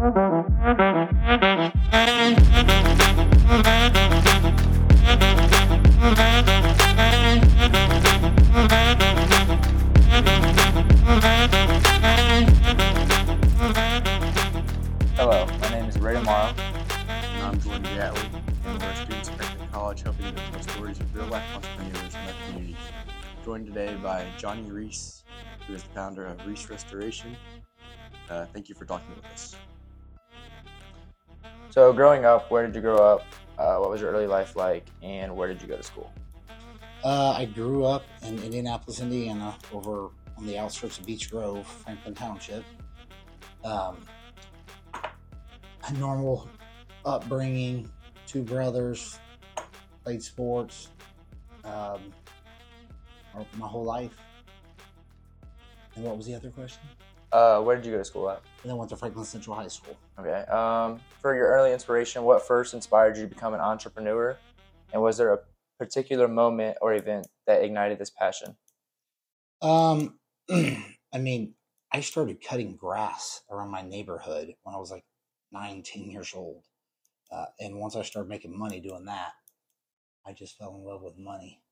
Hello, my name is Ray Amaro. And I'm Jordan Gatley, and we're students at Beckman College helping to tell stories of real-life entrepreneurs in our community. Joined today by Johnny Reese, who is the founder of Reese Restoration. Thank you for talking with us. So, growing up, where did you grow up? What was your early life like, and where did you go to school? I grew up in Indianapolis, Indiana, over on the outskirts of Beech Grove, Franklin Township. A normal upbringing, 2 brothers, played sports my whole life. And what was the other question? Where did you go to school at? And then went to Franklin Central High School. Okay. For your early inspiration, what first inspired you to become an entrepreneur? And was there a particular moment or event that ignited this passion? I mean, I started cutting grass around my neighborhood when I was like 19 years old. And once I started making money doing that, I just fell in love with money.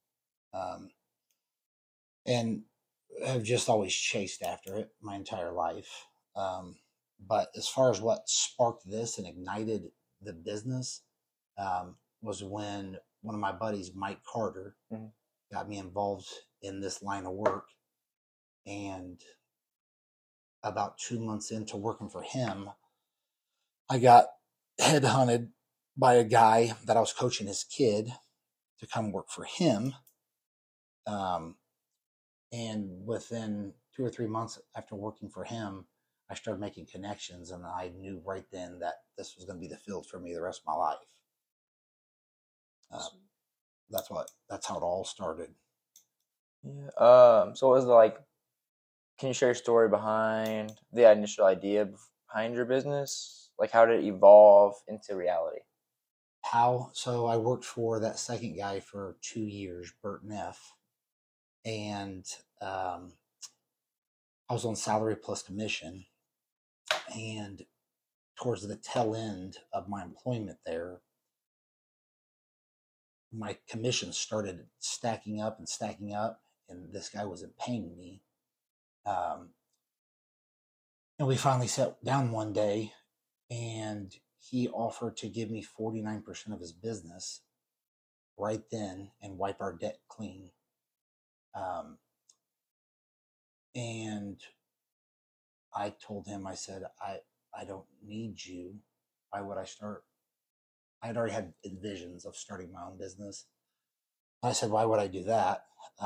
And have just always chased after it my entire life. But as far as what sparked this and ignited the business was when one of my buddies, Mike Carter, got me involved in this line of work. And about 2 months into working for him, I got headhunted by a guy that I was coaching his kid to come work for him. And within 2 or 3 months after working for him, I started making connections, and I knew right then that this was going to be the field for me the rest of my life. That's how it all started. Yeah. So what was like? Can you share your story behind the initial idea behind your business? Like, how did it evolve into reality? So I worked for that second guy for 2 years, Bert Neff. And I was on salary plus commission. And towards the tail end of my employment there, my commission started stacking up, and this guy wasn't paying me. And we finally sat down one day, and he offered to give me 49% of his business right then and wipe our debt clean. And I told him, I said, I don't need you. Why would I start? I had already had visions of starting my own business. I said, why would I do that?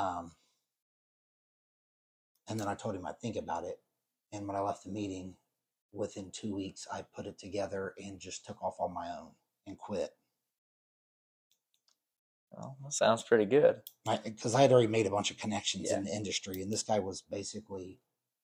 And then I told him I'd think about it. And when I left the meeting, within 2 weeks, I put it together and just took off on my own and quit. Well, that sounds pretty good. Because I had already made a bunch of connections in the industry, and this guy was basically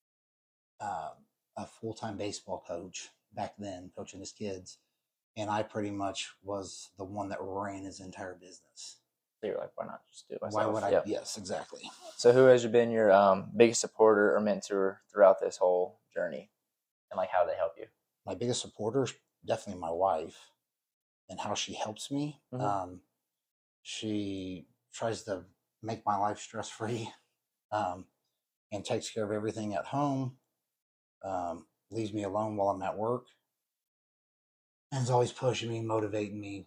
a full-time baseball coach back then, coaching his kids, and I pretty much was the one that ran his entire business. So you're like, why not just do it myself? Why would I? Yep. Yes, exactly. So who has been your biggest supporter or mentor throughout this whole journey, and like how they help you? My biggest supporter is definitely my wife, and how she helps me. She tries to make my life stress-free, and takes care of everything at home. Leaves me alone while I'm at work, and is always pushing me, motivating me.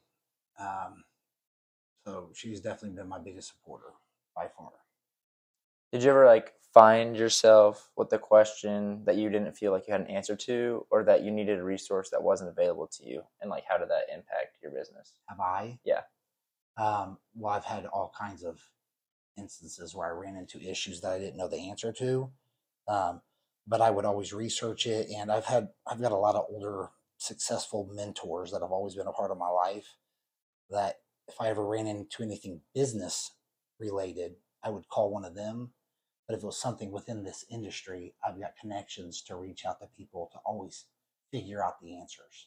So she's definitely been my biggest supporter by far. Did you ever like find yourself with a question that you didn't feel like you had an answer to, or that you needed a resource that wasn't available to you? And like, how did that impact your business? Have I? Yeah. Well, I've had all kinds of instances where I ran into issues that I didn't know the answer to. But I would always research it, and I've got a lot of older successful mentors that have always been a part of my life, that if I ever ran into anything business related, I would call one of them. But if it was something within this industry, I've got connections to reach out to people to always figure out the answers.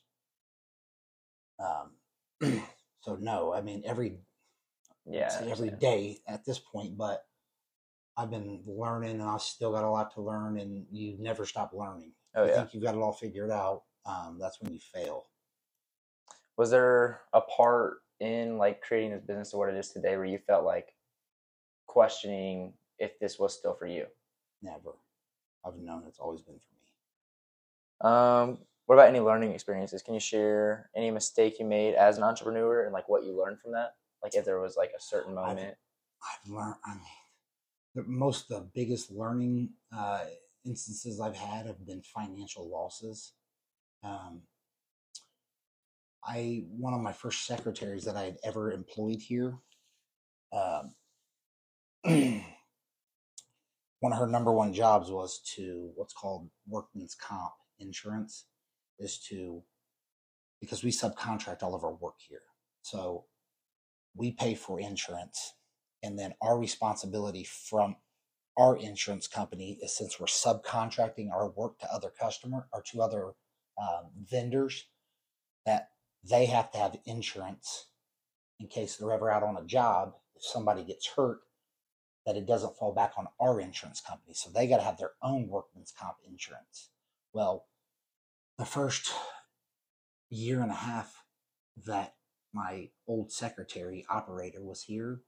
So no, I mean, every day at this point, but I've been learning, and I've still got a lot to learn, and you never stop learning. I think you've got it all figured out. that's when you fail. Was there a part in like creating this business to what it is today where you felt like questioning if this was still for you? Never. I've known it's always been for me. What about any learning experiences? Can you share any mistake you made as an entrepreneur and like what you learned from that? Like if there was like a certain moment. I've learned. I mean, most of the biggest learning instances I've had have been financial losses. One of my first secretaries that I had ever employed here, one of her number one jobs was to what's called workman's comp insurance, because we subcontract all of our work here. So we pay for insurance, and then our responsibility from our insurance company is, since we're subcontracting our work to other vendors, that they have to have insurance in case they're ever out on a job. If somebody gets hurt, that it doesn't fall back on our insurance company. So they got to have their own workman's comp insurance. Well, the first year and a half that my old secretary operator was here,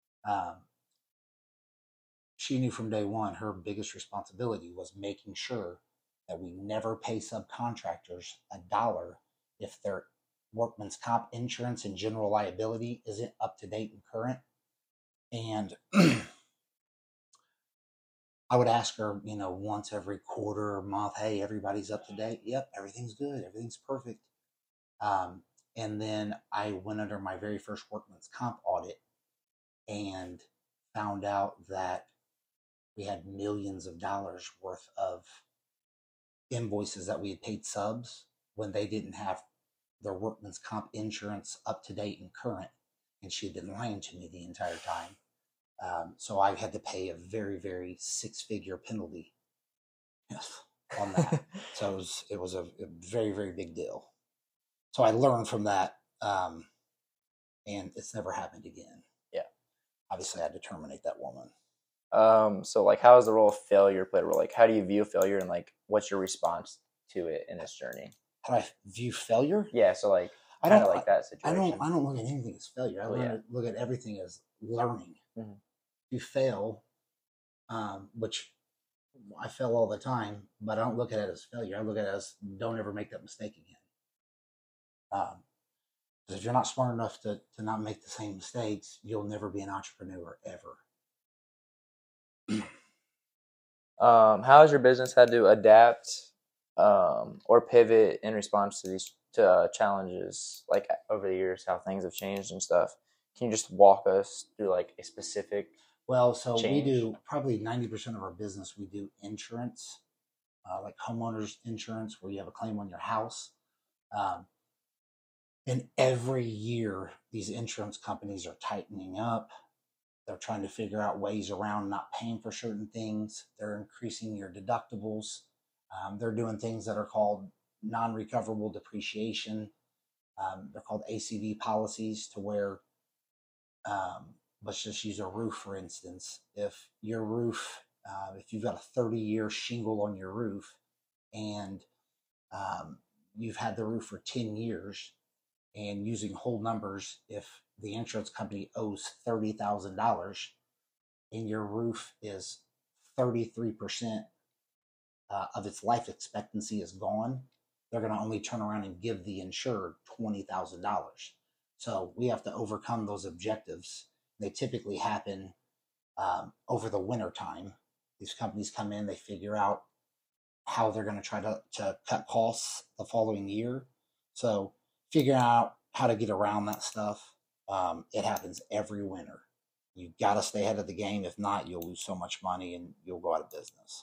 she knew from day one her biggest responsibility was making sure that we never pay subcontractors $1 if their workman's comp insurance and general liability isn't up to date and current. And I would ask her, once every quarter or month, hey, everybody's up to date? Yep, everything's good. Everything's perfect. And then I went under my very first workman's comp audit and found out that we had millions of dollars worth of invoices that we had paid subs when they didn't have their workman's comp insurance up to date and current. And she had been lying to me the entire time. So I had to pay a very, very six-figure penalty on that. So it was a very, very big deal. So I learned from that, and it's never happened again. Yeah. Obviously, I had to terminate that woman. So like, how is the role of failure played a role? Like, how do you view failure, and like, what's your response to it in this journey? How do I view failure? Yeah. So like, I don't like that situation. I don't look at anything as failure. Look at everything as learning. Mm-hmm. You fail, which I fail all the time, but I don't look at it as failure. I look at it as, don't ever make that mistake again. Because if you're not smart enough to not make the same mistakes, you'll never be an entrepreneur ever. How has your business had to adapt or pivot in response to these challenges, like over the years, how things have changed and stuff? Can you just walk us through like a specific? Well, so change? We do probably 90% of our business. We do insurance, like homeowners insurance, where you have a claim on your house. And every year, these insurance companies are tightening up. They're trying to figure out ways around not paying for certain things. They're increasing your deductibles. They're doing things that are called non-recoverable depreciation. They're called ACV policies, to where, let's just use a roof, for instance. If your roof, if you've got a 30-year shingle on your roof, and you've had the roof for 10 years, and using whole numbers, if the insurance company owes $30,000 and your roof is 33% of its life expectancy is gone, they're going to only turn around and give the insured $20,000. So we have to overcome those objectives. They typically happen over the winter time. These companies come in, they figure out how they're going to try to cut costs the following year. So figuring out how to get around that stuff, it happens every winter. You got to stay ahead of the game. If not, you'll lose so much money and you'll go out of business.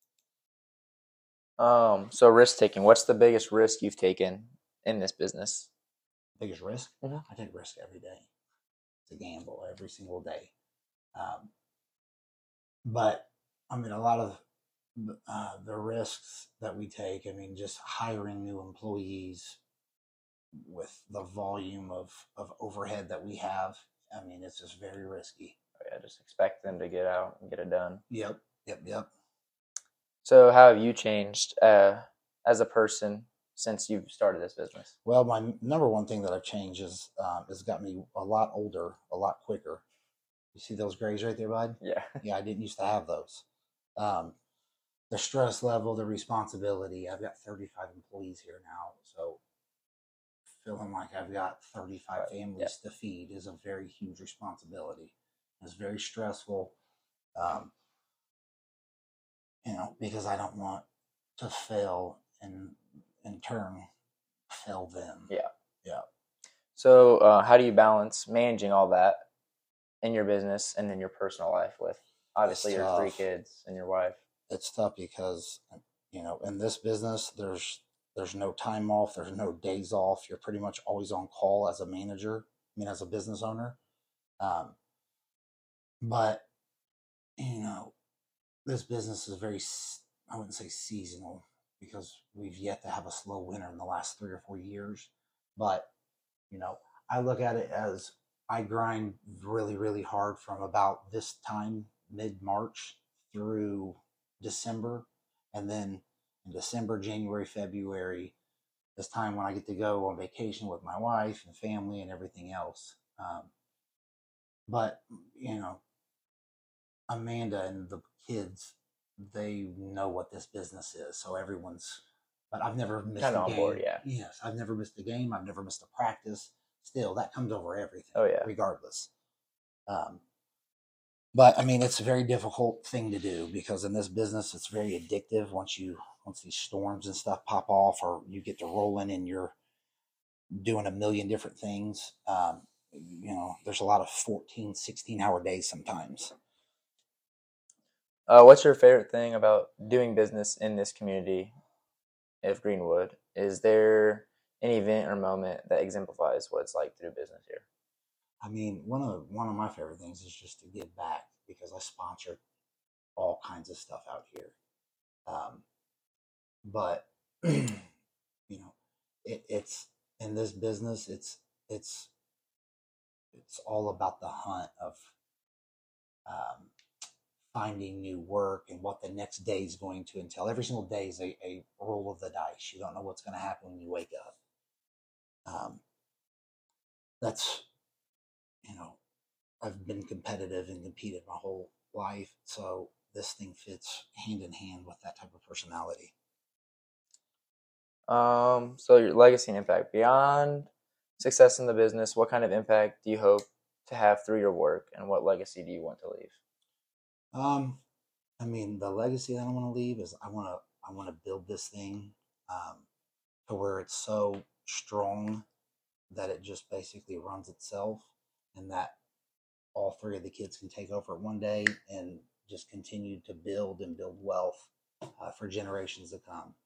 So risk taking. What's the biggest risk you've taken in this business? Biggest risk? Mm-hmm. I take risk every day. It's a gamble every single day. But I mean, a lot of the risks that we take, I mean, just hiring new employees with the volume of overhead that we have, I mean, it's just very risky. Oh, yeah, just expect them to get out and get it done. Yep. So how have you changed as a person since you've started this business? Well, my number one thing that I've changed is has got me a lot older, a lot quicker. You see those grays right there, bud? Yeah. Yeah, I didn't used to have those. The stress level, the responsibility. I've got 35 employees here now, so feeling like I've got 35 families to feed is a very huge responsibility. It's very stressful, because I don't want to fail and in turn fail them. Yeah. Yeah. So how do you balance managing all that in your business and in your personal life with obviously It's your tough. 3 kids and your wife? It's tough because, in this business, there's no time off. There's no days off. You're pretty much always on call as a manager. As a business owner. But, this business is very, I wouldn't say seasonal, because we've yet to have a slow winter in the last 3 or 4 years. But, I look at it as I grind really, really hard from about this time, mid-March through December. And then in December, January, February, this time when I get to go on vacation with my wife and family and everything else. But, Amanda and the kids, they know what this business is. So but I've never missed Kinda a on game. board, yeah. Yes, I've never missed a game. I've never missed a practice. Still, that comes over everything. Oh, yeah. Regardless. But it's a very difficult thing to do, because in this business, it's very addictive. Once these storms and stuff pop off, or you get to rolling and you're doing a million different things, there's a lot of 14, 16-hour days sometimes. What's your favorite thing about doing business in this community of Greenwood? Is there an event or moment that exemplifies what it's like to do business here? One of my favorite things is just to give back, because I sponsor all kinds of stuff out here. But it's in this business, it's all about the hunt of finding new work and what the next day is going to entail. Every single day is a roll of the dice. You don't know what's going to happen when you wake up. That's, I've been competitive and competed my whole life, so this thing fits hand in hand with that type of personality. So your legacy and impact. Beyond success in the business, what kind of impact do you hope to have through your work, and what legacy do you want to leave? The legacy that I want to leave is I want to build this thing to where it's so strong that it just basically runs itself, and that all 3 of the kids can take over one day and just continue to build wealth for generations to come.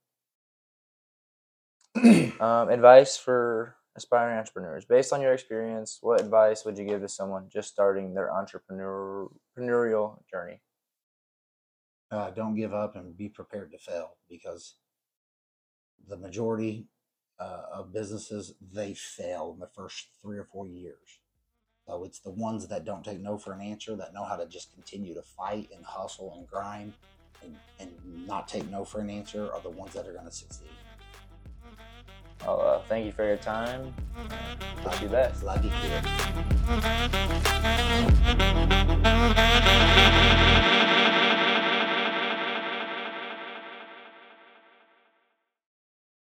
Advice for aspiring entrepreneurs. Based on your experience, what advice would you give to someone just starting their entrepreneurial journey? Don't give up and be prepared to fail, because the majority of businesses, they fail in the first 3 or 4 years. So it's the ones that don't take no for an answer, that know how to just continue to fight and hustle and grind and not take no for an answer, are the ones that are going to succeed. Well, thank you for your time. Wish you the best. Love you, kid.